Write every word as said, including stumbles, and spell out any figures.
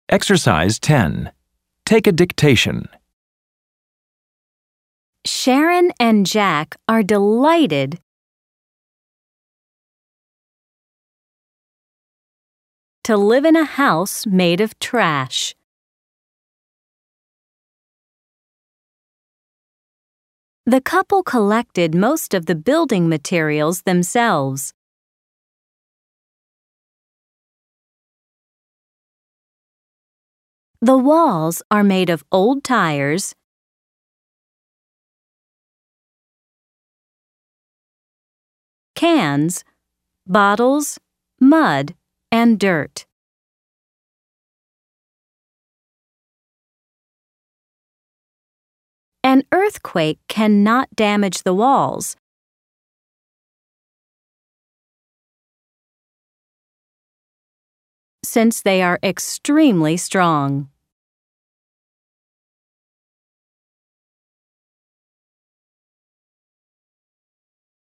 Exercise ten. Take a dictation. Sharon and Jack are delighted to live in a house made of trash. The couple collected most of the building materials themselves. The walls are made of old tires, cans, bottles, mud, and dirt. An earthquake cannot damage the walls, since they are extremely strong.